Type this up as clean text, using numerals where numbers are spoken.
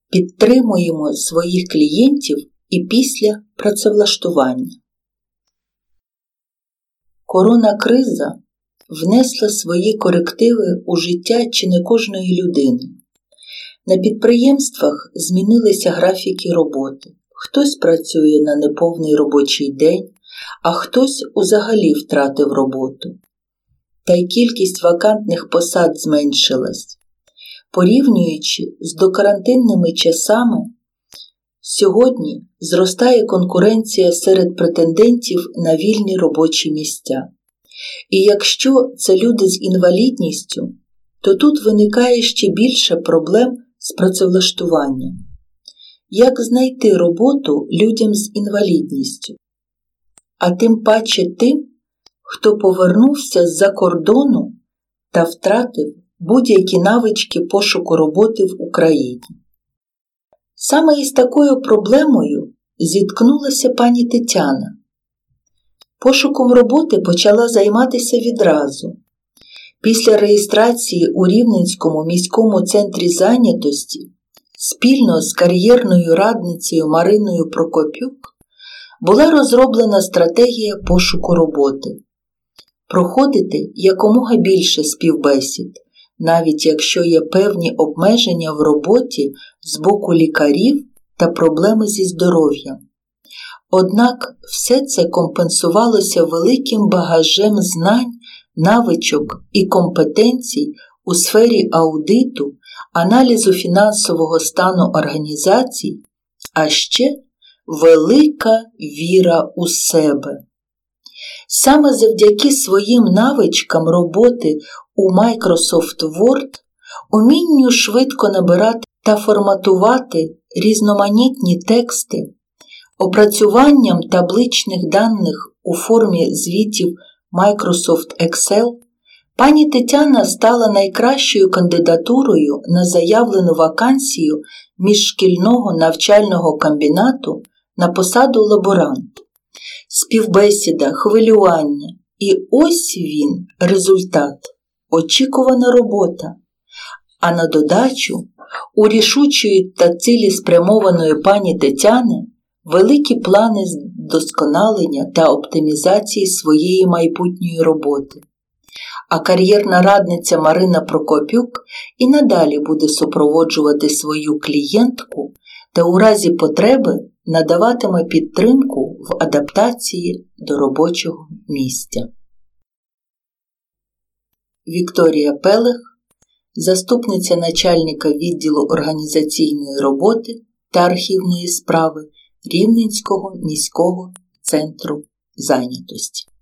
Підтримуємо своїх клієнтів і після працевлаштування. Коронакриза внесла свої корективи у життя чи не кожної людини. На підприємствах змінилися графіки роботи. Хтось працює на неповний робочий день, а хтось взагалі втратив роботу. Та й кількість вакантних посад зменшилась. Порівнюючи з докарантинними часами, сьогодні зростає конкуренція серед претендентів на вільні робочі місця. І якщо це люди з інвалідністю, то тут виникає ще більше проблем з працевлаштуванням. Як знайти роботу людям з інвалідністю? А тим паче тим, хто повернувся з-за кордону та втратив будь-які навички пошуку роботи в Україні. Саме із такою проблемою зіткнулася пані Тетяна. Пошуком роботи почала займатися відразу. Після реєстрації у Рівненському міському центрі зайнятості спільно з кар'єрною радницею Мариною Прокопюк була розроблена стратегія пошуку роботи. Проходити якомога більше співбесід, навіть якщо є певні обмеження в роботі з боку лікарів та проблеми зі здоров'ям. Однак все це компенсувалося великим багажем знань, навичок і компетенцій у сфері аудиту, аналізу фінансового стану організацій, а ще велика віра у себе. Саме завдяки своїм навичкам роботи у Microsoft Word, умінню швидко набирати та форматувати різноманітні тексти, опрацюванням табличних даних у формі звітів Microsoft Excel, пані Тетяна стала найкращою кандидатурою на заявлену вакансію міжшкільного навчального комбінату на посаду лаборант. Співбесіда, хвилювання. І ось він, результат. Очікувана робота. А на додачу, у рішучої та цілеспрямованої пані Тетяни великі плани з вдосконалення та оптимізації своєї майбутньої роботи. А кар'єрна радниця Марина Прокопюк і надалі буде супроводжувати свою клієнтку та у разі потреби надаватиме підтримку в адаптації до робочого місця. Вікторія Пелех, заступниця начальника відділу організаційної роботи та архівної справи Рівненського міського центру зайнятості.